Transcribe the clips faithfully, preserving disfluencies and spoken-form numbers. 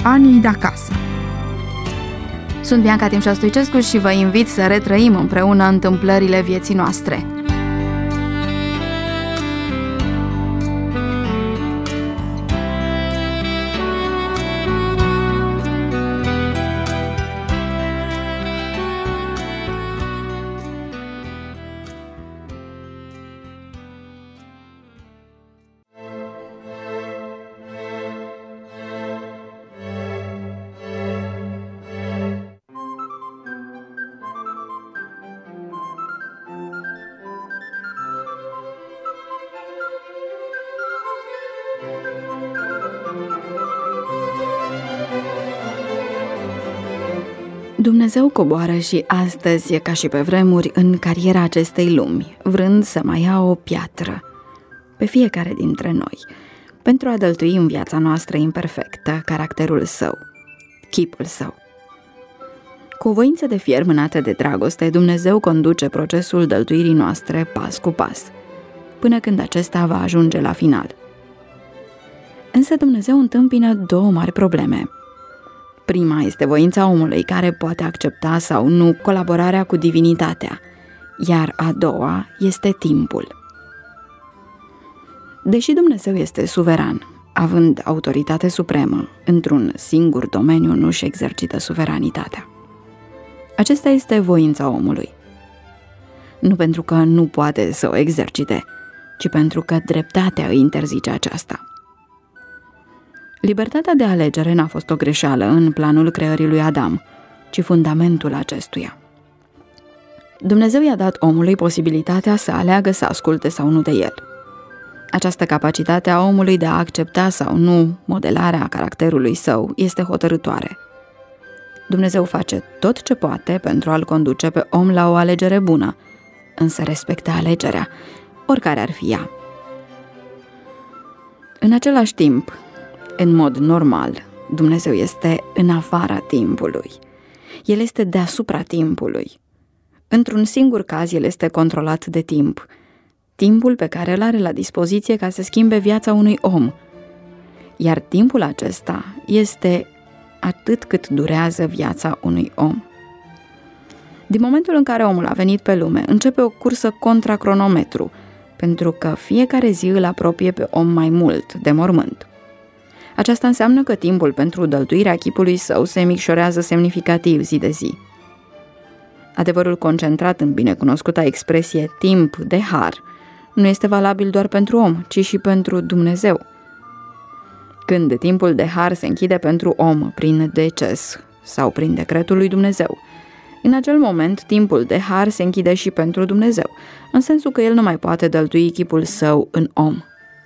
Anii de acasă. Sunt Bianca Timșa-Stoicescu și vă invit să retrăim împreună întâmplările vieții noastre. Dumnezeu coboară și astăzi, ca și pe vremuri, în cariera acestei lumi, vrând să mai ia o piatră pe fiecare dintre noi, pentru a dăltui în viața noastră imperfectă caracterul său, chipul său. Cu o voință de fier mânată de dragoste, Dumnezeu conduce procesul dăltuirii noastre pas cu pas, până când acesta va ajunge la final. Însă Dumnezeu întâmpină două mari probleme. Prima este voința omului, care poate accepta sau nu colaborarea cu divinitatea, iar a doua este timpul. Deși Dumnezeu este suveran, având autoritate supremă, într-un singur domeniu nu-și exercită suveranitatea. Acesta este voința omului. Nu pentru că nu poate să o exercite, ci pentru că dreptatea îi interzice aceasta. Libertatea de alegere n-a fost o greșeală în planul creării lui Adam, ci fundamentul acestuia. Dumnezeu i-a dat omului posibilitatea să aleagă să asculte sau nu de el. Această capacitate a omului de a accepta sau nu modelarea caracterului său este hotărâtoare. Dumnezeu face tot ce poate pentru a-l conduce pe om la o alegere bună, însă respectă alegerea, oricare ar fi ea. În același timp, în mod normal, Dumnezeu este în afara timpului. El este deasupra timpului. Într-un singur caz, El este controlat de timp, timpul pe care îl are la dispoziție ca să schimbe viața unui om. Iar timpul acesta este atât cât durează viața unui om. Din momentul în care omul a venit pe lume, începe o cursă contra cronometru, pentru că fiecare zi îl apropie pe om mai mult de mormânt. Aceasta înseamnă că timpul pentru dăltuirea chipului său se micșorează semnificativ zi de zi. Adevărul concentrat în binecunoscuta expresie timp de har nu este valabil doar pentru om, ci și pentru Dumnezeu. Când timpul de har se închide pentru om prin deces sau prin decretul lui Dumnezeu, în acel moment timpul de har se închide și pentru Dumnezeu, în sensul că El nu mai poate dăltui chipul său în om.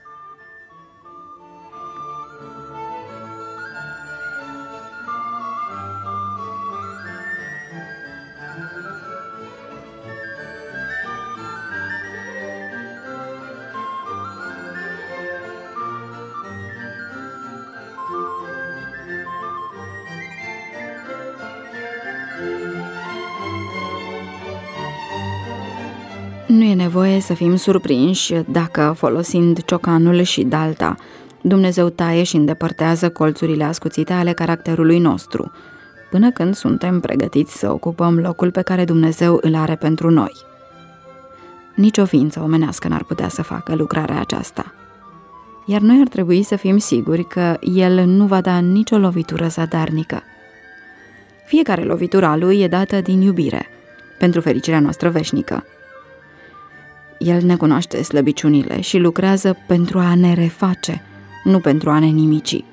Nu e nevoie să fim surprinși dacă, folosind ciocanul și dalta, Dumnezeu taie și îndepărtează colțurile ascuțite ale caracterului nostru, până când suntem pregătiți să ocupăm locul pe care Dumnezeu îl are pentru noi. Nici o ființă omenească n-ar putea să facă lucrarea aceasta. Iar noi ar trebui să fim siguri că El nu va da nicio lovitură zadarnică. Fiecare lovitură a Lui e dată din iubire, pentru fericirea noastră veșnică. El ne cunoaște slăbiciunile și lucrează pentru a ne reface, nu pentru a ne nimici.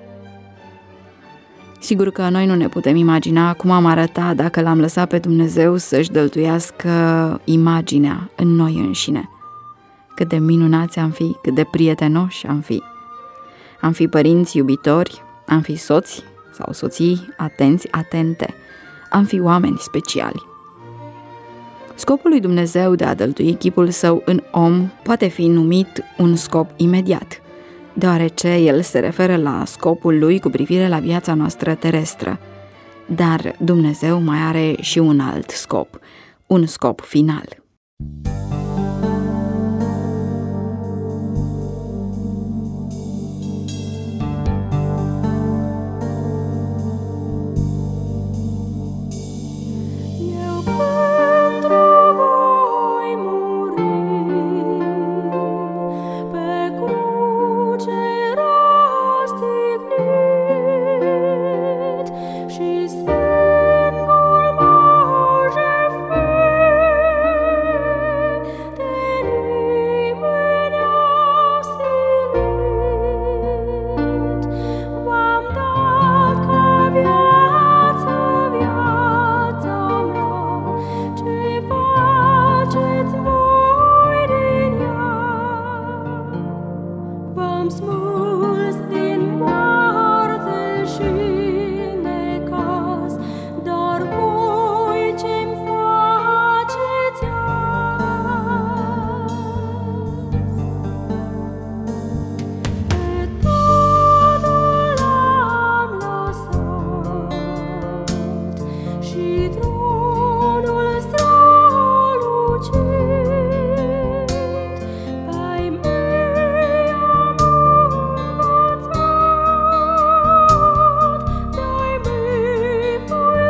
Sigur că noi nu ne putem imagina cum am arăta dacă L-am lăsat pe Dumnezeu să-și dăltuiască imaginea în noi înșine. Cât de minunați am fi, cât de prietenoși am fi. Am fi părinți iubitori, am fi soți sau soții atenți, atente, am fi oameni speciali. Scopul lui Dumnezeu de a dăltui chipul său în om poate fi numit un scop imediat, deoarece el se referă la scopul lui cu privire la viața noastră terestră. Dar Dumnezeu mai are și un alt scop, un scop final. smulți din moarte și necaz, dar voi ce-mi faceți azi? Pe totul am lăsat și tronul strălucit. Pe-ai mei am învățat, de-ai mei voi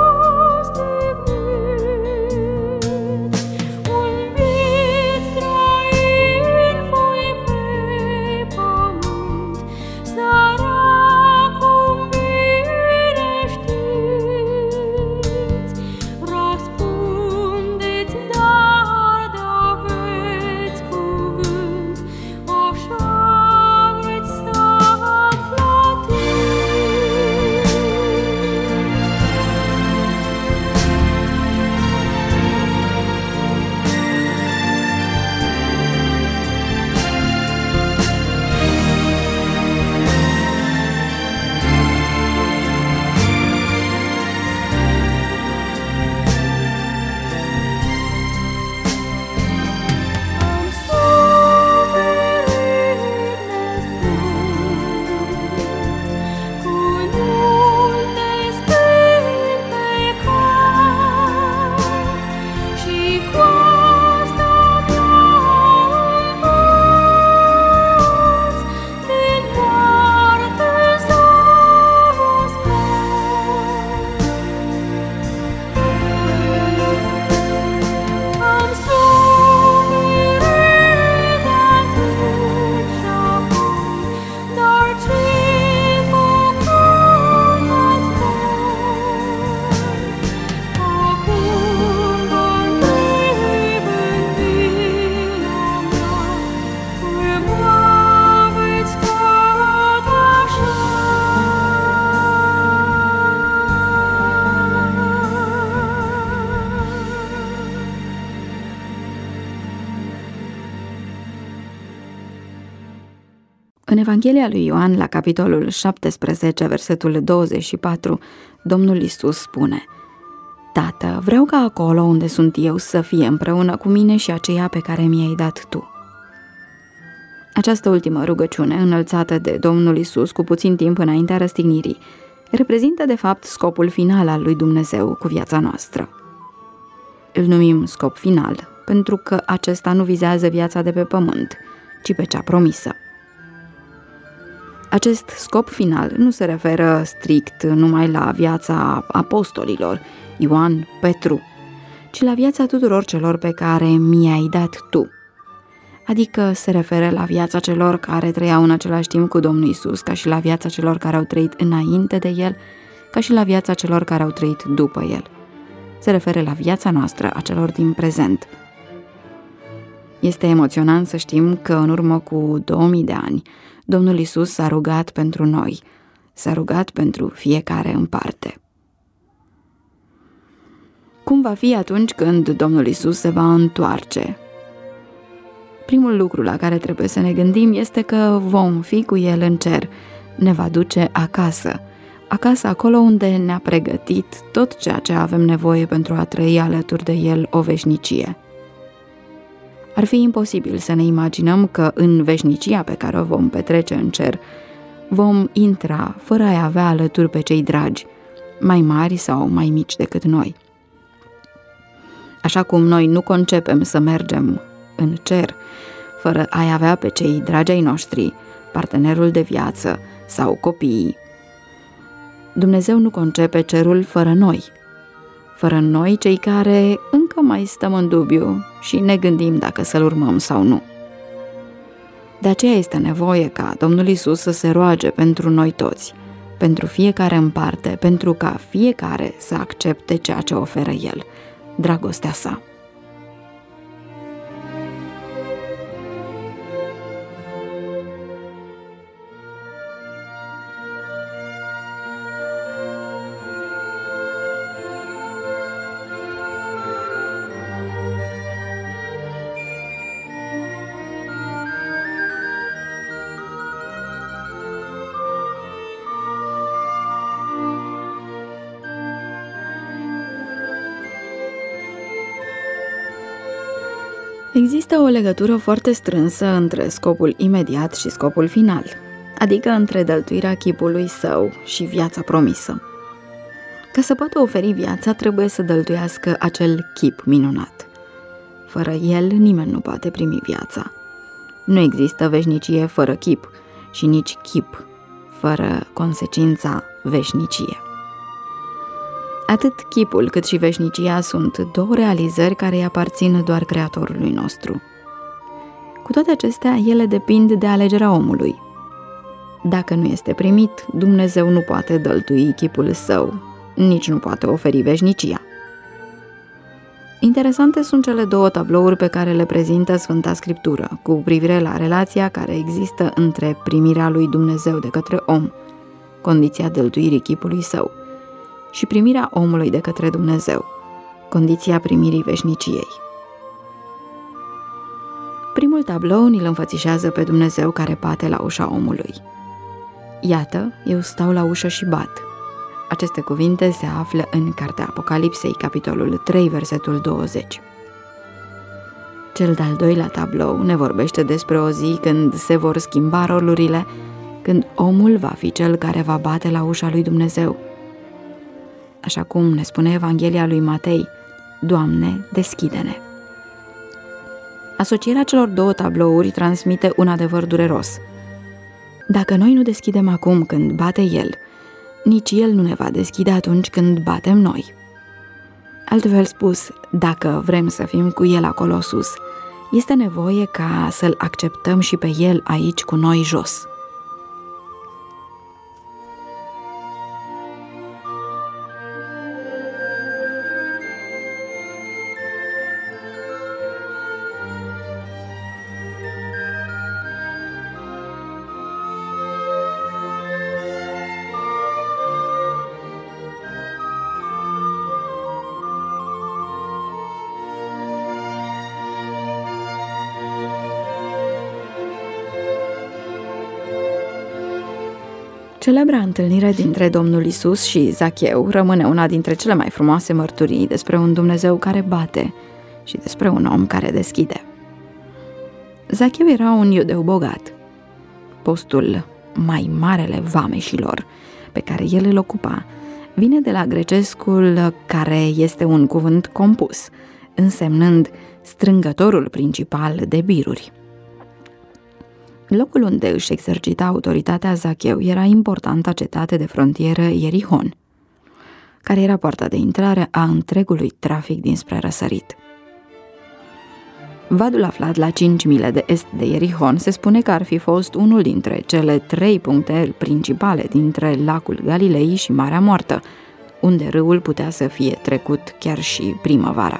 răstignit. Un pic străin voi pe pământ, sărac cum bine știți. Răspundeți, dar de-aveți cuvânt, așa vreți să plătiți. Am suferit nespus, cu multe spini pe cap, și coasta mea învăț, din moarte să Am suferit atât și apoi, dar ce făcut ați voi? Acum vă întreb în vina mea, cum aveți tot așa? În Evanghelia lui Ioan, la capitolul șaptesprezece, versetul douăzeci și patru, Domnul Iisus spune: Tată, vreau ca acolo unde sunt eu să fie împreună cu mine și aceea pe care mi-ai dat Tu. Această ultimă rugăciune, înălțată de Domnul Iisus cu puțin timp înaintea răstignirii, reprezintă de fapt scopul final al lui Dumnezeu cu viața noastră. Îl numim scop final pentru că acesta nu vizează viața de pe pământ, ci pe cea promisă. Acest scop final nu se referă strict numai la viața apostolilor, Ioan, Petru, ci la viața tuturor celor pe care mi-ai dat Tu. Adică se referă la viața celor care trăiau în același timp cu Domnul Iisus, ca și la viața celor care au trăit înainte de El, ca și la viața celor care au trăit după El. Se referă la viața noastră, a celor din prezent. Este emoționant să știm că în urmă cu două mii de ani, Domnul Iisus s-a rugat pentru noi, s-a rugat pentru fiecare în parte. Cum va fi atunci când Domnul Iisus se va întoarce? Primul lucru la care trebuie să ne gândim este că vom fi cu El în cer, ne va duce acasă, acasă acolo unde ne-a pregătit tot ceea ce avem nevoie pentru a trăi alături de El o veșnicie. Ar fi imposibil să ne imaginăm că în veșnicia pe care o vom petrece în cer vom intra fără a avea alături pe cei dragi, mai mari sau mai mici decât noi. Așa cum noi nu concepem să mergem în cer fără a avea pe cei dragi ai noștri, partenerul de viață sau copiii, Dumnezeu nu concepe cerul fără noi, fără noi cei care încă mai stăm în dubiu și ne gândim dacă să-L urmăm sau nu. De aceea este nevoie ca Domnul Iisus să se roage pentru noi toți, pentru fiecare în parte, pentru ca fiecare să accepte ceea ce oferă El, dragostea sa. Există o legătură foarte strânsă între scopul imediat și scopul final, adică între dăltuirea chipului său și viața promisă. Ca să poată oferi viața, trebuie să dăltuiască acel chip minunat. Fără el, nimeni nu poate primi viața. Nu există veșnicie fără chip și nici chip fără consecința veșnicie. Atât chipul cât și veșnicia sunt două realizări care îi aparțin doar Creatorului nostru. Cu toate acestea, ele depind de alegerea omului. Dacă nu este primit, Dumnezeu nu poate dăltui chipul său, nici nu poate oferi veșnicia. Interesante sunt cele două tablouri pe care le prezintă Sfânta Scriptură cu privire la relația care există între primirea lui Dumnezeu de către om, condiția dăltuirii chipului său, și primirea omului de către Dumnezeu, condiția primirii veșniciei. Primul tablou ni-l înfățișează pe Dumnezeu care bate la ușa omului. Iată, eu stau la ușă și bat. Aceste cuvinte se află în Cartea Apocalipsei, capitolul trei, versetul douăzeci. Cel de-al doilea tablou ne vorbește despre o zi când se vor schimba rolurile, când omul va fi cel care va bate la ușa lui Dumnezeu. Așa cum ne spune Evanghelia lui Matei, Doamne, deschide-ne! Asocierea celor două tablouri transmite un adevăr dureros. Dacă noi nu deschidem acum când bate El, nici El nu ne va deschide atunci când batem noi. Altfel spus, dacă vrem să fim cu El acolo sus, este nevoie ca să-L acceptăm și pe El aici cu noi jos. Celebra întâlnire dintre Domnul Isus și Zacheu rămâne una dintre cele mai frumoase mărturii despre un Dumnezeu care bate și despre un om care deschide. Zacheu era un iudeu bogat. Postul mai marele vameșilor pe el el îl ocupa vine de la grecescul care este un cuvânt compus, însemnând strângătorul principal de biruri. Locul unde își exercita autoritatea Zacheu era importanta cetate de frontieră Ierihon, care era poarta de intrare a întregului trafic dinspre răsărit. Vadul aflat la cinci mile de est de Ierihon se spune că ar fi fost unul dintre cele trei puncte principale dintre lacul Galilei și Marea Moartă, unde râul putea să fie trecut chiar și primăvara.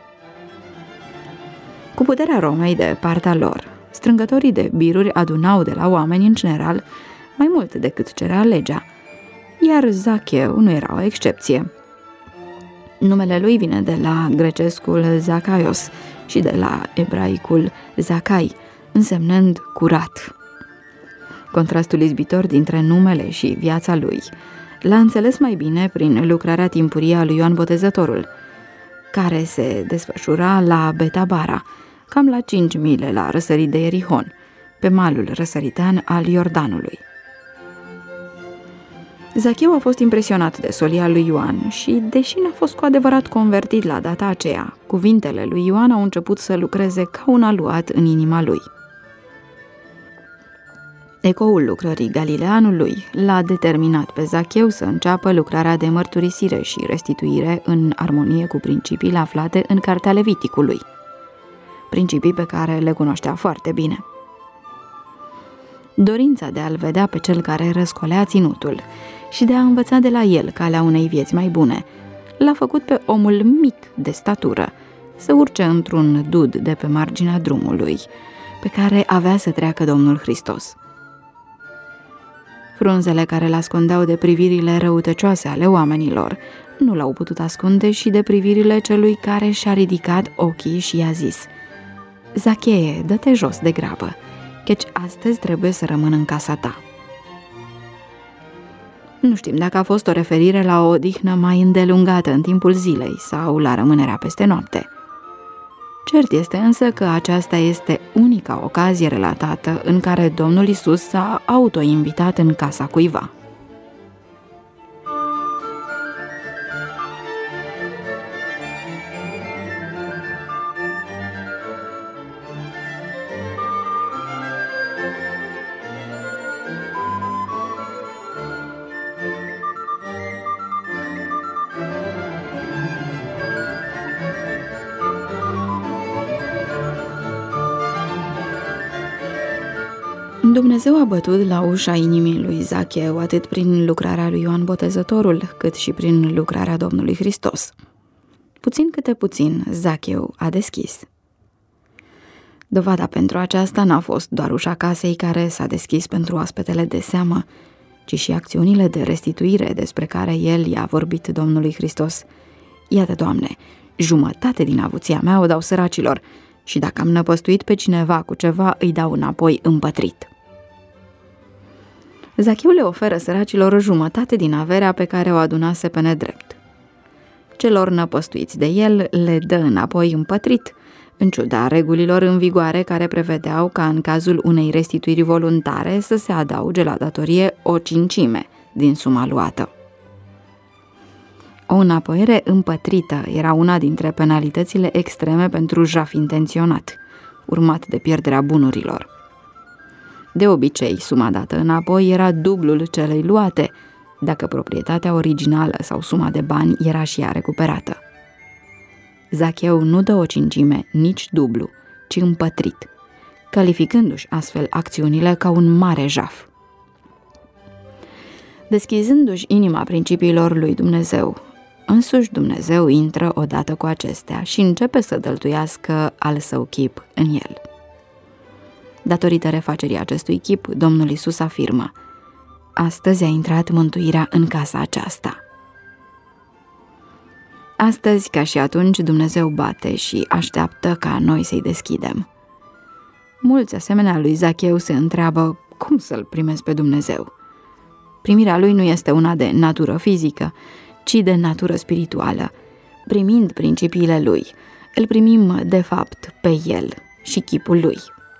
Cu puterea Romei de partea lor, strângătorii de biruri adunau de la oameni în general mai mult decât cerea legea, iar Zacheu nu era o excepție. Numele lui vine de la grecescul Zachaios și de la ebraicul Zacai, însemnând curat. Contrastul izbitor dintre numele și viața lui l-a înțeles mai bine prin lucrarea timpurie a lui Ioan Botezătorul, care se desfășura la Betabara, cam la cinci mile la răsărit de Ierihon, pe malul răsăritean al Iordanului. Zacheu a fost impresionat de solia lui Ioan și, deși n-a fost cu adevărat convertit la data aceea, cuvintele lui Ioan au început să lucreze ca un aluat în inima lui. Ecoul lucrării Galileanului l-a determinat pe Zacheu să înceapă lucrarea de mărturisire și restituire în armonie cu principiile aflate în Cartea Leviticului, principii pe care le cunoștea foarte bine. Dorința de a-l vedea pe cel care răscolea ținutul și de a învăța de la el calea unei vieți mai bune l-a făcut pe omul mic de statură să urce într-un dud de pe marginea drumului pe care avea să treacă Domnul Hristos. Frunzele care l-ascundeau de privirile răutăcioase ale oamenilor nu l-au putut ascunde și de privirile celui care și-a ridicat ochii și i-a zis: Zacheie, dă-te jos de grabă, căci astăzi trebuie să rămân în casa ta. Nu știm dacă a fost o referire la o odihnă mai îndelungată în timpul zilei sau la rămânerea peste noapte. Cert este însă că aceasta este unica ocazie relatată în care Domnul Iisus s-a autoinvitat în casa cuiva. Dumnezeu a bătut la ușa inimii lui Zacheu atât prin lucrarea lui Ioan Botezătorul, cât și prin lucrarea Domnului Hristos. Puțin câte puțin, Zacheu a deschis. Dovada pentru aceasta n-a fost doar ușa casei care s-a deschis pentru oaspetele de seamă, ci și acțiunile de restituire despre care el i-a vorbit Domnului Hristos. Iată, Doamne, jumătate din avuția mea o dau săracilor și dacă am năpăstuit pe cineva cu ceva, îi dau înapoi împătrit. Zacheu le oferă săracilor jumătate din averea pe care o adunase pe nedrept. Celor năpăstuiți de el le dă înapoi împătrit, în ciuda regulilor în vigoare care prevedeau ca în cazul unei restituiri voluntare să se adauge la datorie o cincime din suma luată. O înapoiere împătrită era una dintre penalitățile extreme pentru jaf intenționat, urmat de pierderea bunurilor. De obicei, suma dată înapoi era dublul celei luate, dacă proprietatea originală sau suma de bani era și ea recuperată. Zacheu nu dă o cincime, nici dublu, ci împătrit, calificându-și astfel acțiunile ca un mare jaf. Deschizându-și inima principiilor lui Dumnezeu, însuși Dumnezeu intră odată cu acestea și începe să dăltuiască al său chip în el. Datorită refacerii acestui chip, Domnul Iisus afirmă: astăzi a intrat mântuirea în casa aceasta. Astăzi, ca și atunci, Dumnezeu bate și așteaptă ca noi să-i deschidem. Mulți, asemenea lui Zacheu, se întreabă cum să-L primesc pe Dumnezeu. Primirea lui nu este una de natură fizică, ci de natură spirituală. Primind principiile lui, îl primim de fapt pe el și chipul lui.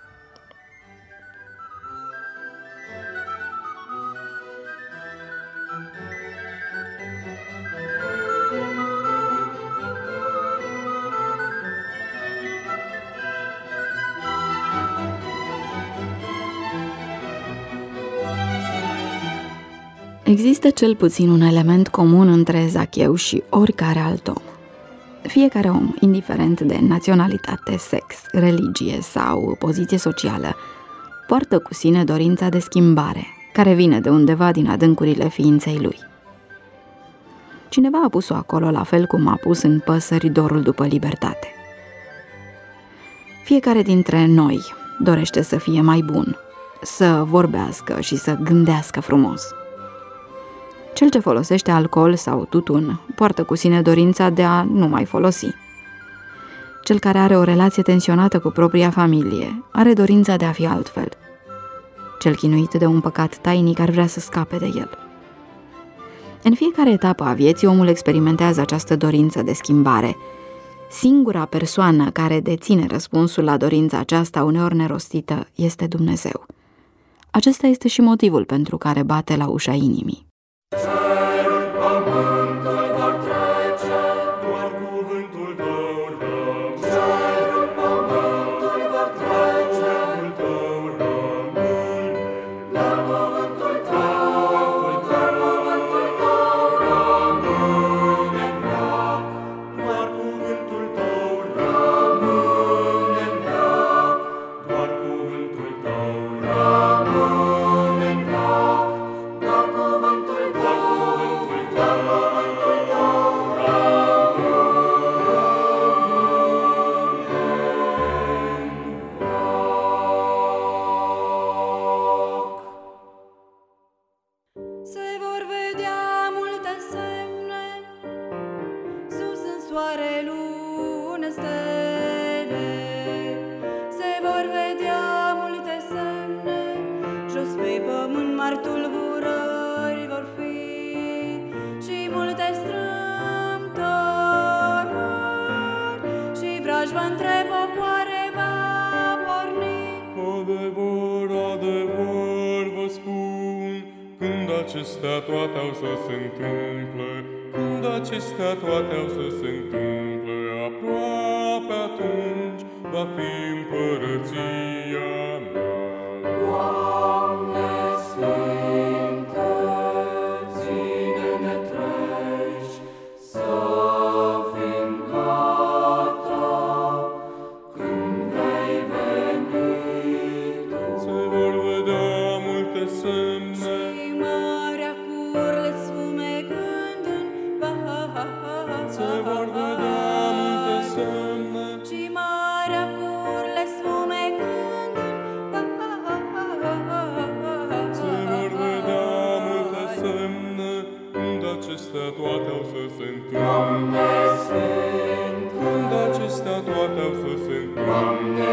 Există cel puțin un element comun între Zacheu și oricare alt om. Fiecare om, indiferent de naționalitate, sex, religie sau poziție socială, poartă cu sine dorința de schimbare, care vine de undeva din adâncurile ființei lui. Cineva a pus-o acolo la fel cum a pus în păsări dorul după libertate. Fiecare dintre noi dorește să fie mai bun, să vorbească și să gândească frumos. Cel ce folosește alcool sau tutun poartă cu sine dorința de a nu mai folosi. Cel care are o relație tensionată cu propria familie are dorința de a fi altfel. Cel chinuit de un păcat tainic ar vrea să scape de el. În fiecare etapă a vieții, omul experimentează această dorință de schimbare. Singura persoană care deține răspunsul la dorința aceasta uneori nerostită este Dumnezeu. Acesta este și motivul pentru care bate la ușa inimii. Cerul, pământul vor trece, doar cuvântul tău rămâne. Cerul, pământul vor trece, cuvântul tău rămâne. Dar cuvântul tău, dar cuvântul tău rămâne în veac. Doar cuvântul tău rămâne în veac. Doar cuvântul tău rămâne în veac. Doar cuvântul tău, doar cuvântul tău se vor vedea multe semne, sus în soare, lună, stele. Se vor vedea multe semne, jos pe pământ mari tulburări vor fi și multe strâmtorări și vrajba între când acestea toate au să se întâmple, când acestea toate au să se întâmple, aproape atunci va fi împărăția mea. Doamne Sfinte, ține-ne treji, să fim gata când vei veni Tu. Se vor vedea multe semne Și marea curle sfumegând în val. Se vor vedea multe semne Și marea curle sfumegând în val. Se vor vedea multe semne când acestea toate au să se întâmple, când acestea toate au să se întâmple,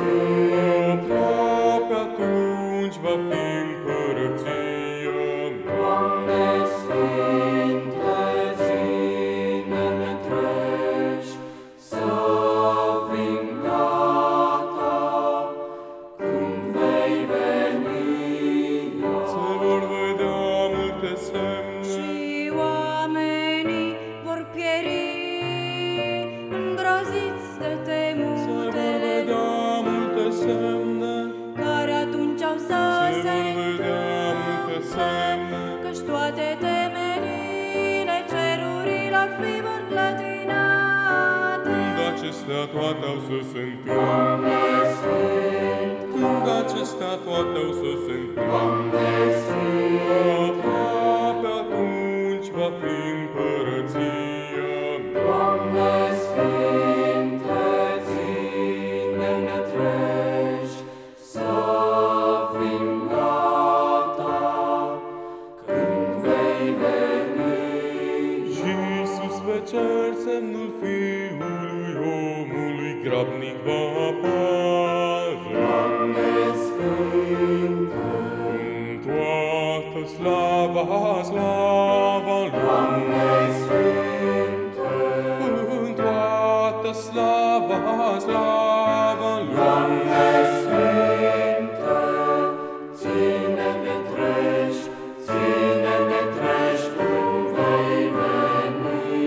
aproape atunci va fi împărăția mea. Doamne Sfinte, ține-ne treji, să fim gata când vei veni. Se vor vedea multe semne Și oamenii vor pieri, îngroziți de Se vor temutele vedea multe semne care atunci au să Se se vor vedea multe semne căci toate temeline cerurilor fi vor clătinate. când acestea toate au să se întâmple, când acestea toate au să se întâmple, aproape atunci va fi împărăția mea. Doamne Sfinte, ține-ne treji, să fim gata când vei veni. Și sus pe cer semnul Fiului omului grabnic va apare. Doamne Sfinte, În toată slava, slava Lui. Doamne Sfinte, În toată slava, slava Lui. Doamne Sfinte, ține-ne treji, ține-ne treji când vei veni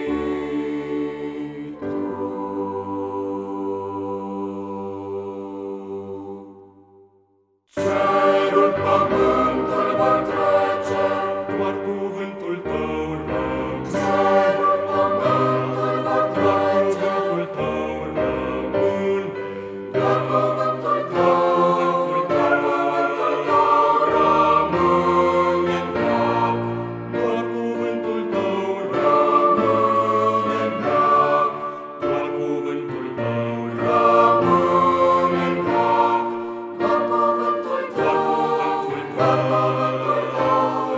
Tu. Cerul, pământul vor trece, Doar cuvântul Tău urmează. cerul, pământul vor trece, Cuvântul Tău urmează. doar cuvântul Tău, doar cuvântul Tău rămâne în veac, Doar cuvântul Tău rămâne în veac, Doar cuvântul Tău rămâne în veac, doar cuvântul Tău, cuvântul doar Tău cuvântul Tău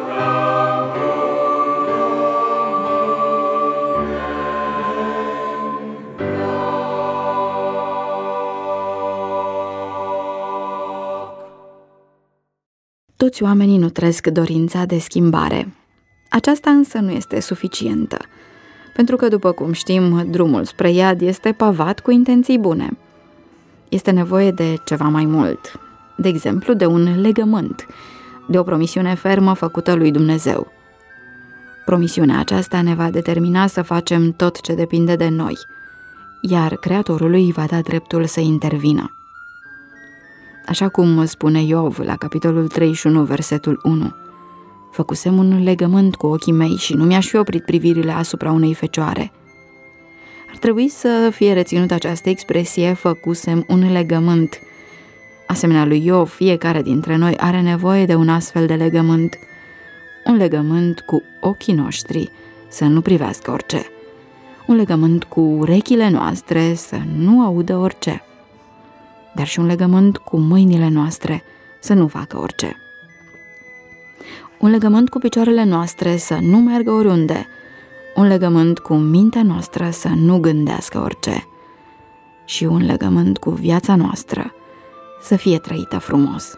Toți oamenii nutresc dorința de schimbare. Aceasta însă nu este suficientă, pentru că, după cum știm, drumul spre iad este pavat cu intenții bune. Este nevoie de ceva mai mult, de exemplu de un legământ, de o promisiune fermă făcută lui Dumnezeu. Promisiunea aceasta ne va determina să facem tot ce depinde de noi, iar Creatorului îi va da dreptul să intervină. Așa cum spune Iov la capitolul treizeci și unu, versetul unu: Făcusem un legământ cu ochii mei și nu mi-aș fi oprit privirile asupra unei fecioare. Ar trebui să fie reținută această expresie, făcusem un legământ. Asemenea lui Iov, fiecare dintre noi are nevoie de un astfel de legământ. Un legământ cu ochii noștri să nu privească orice. Un legământ cu urechile noastre să nu audă orice. Dar și un legământ cu mâinile noastre să nu facă orice. Un legământ cu picioarele noastre să nu meargă oriunde. Un legământ cu mintea noastră să nu gândească orice. Și un legământ cu viața noastră să fie trăită frumos.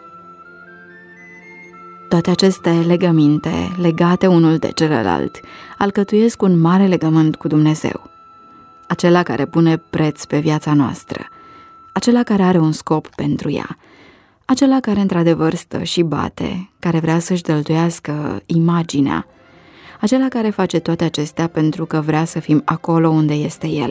Toate aceste legăminte, legate unul de celălalt, alcătuiesc un mare legământ cu Dumnezeu. Acela care pune preț pe viața noastră, acela care are un scop pentru ea, Acela care într-adevăr stă și bate, care vrea să-și dăltuiască imaginea, acela care face toate acestea pentru că vrea să fim acolo unde este El.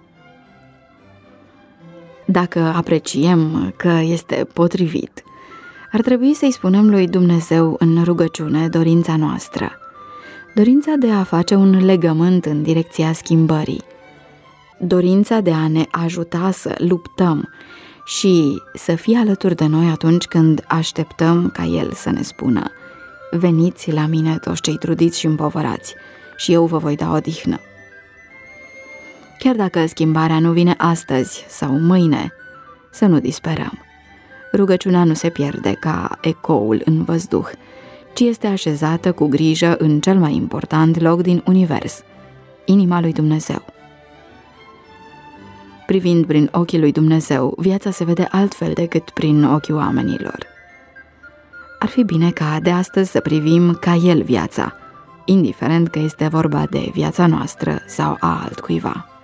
Dacă apreciem că este potrivit, ar trebui să-i spunem lui Dumnezeu în rugăciune dorința noastră, dorința de a face un legământ în direcția schimbării, dorința de a ne ajuta să luptăm și să fie alături de noi atunci când așteptăm ca El să ne spună: veniți la mine toți cei trudiți și împovărați și eu vă voi da odihnă. Chiar dacă schimbarea nu vine astăzi sau mâine, să nu disperăm. Rugăciunea nu se pierde ca ecoul în văzduh, ci este așezată cu grijă în cel mai important loc din univers, inima lui Dumnezeu. Privind prin ochii lui Dumnezeu, viața se vede altfel decât prin ochii oamenilor. Ar fi bine ca de astăzi să privim ca El viața, indiferent că este vorba de viața noastră sau a altcuiva.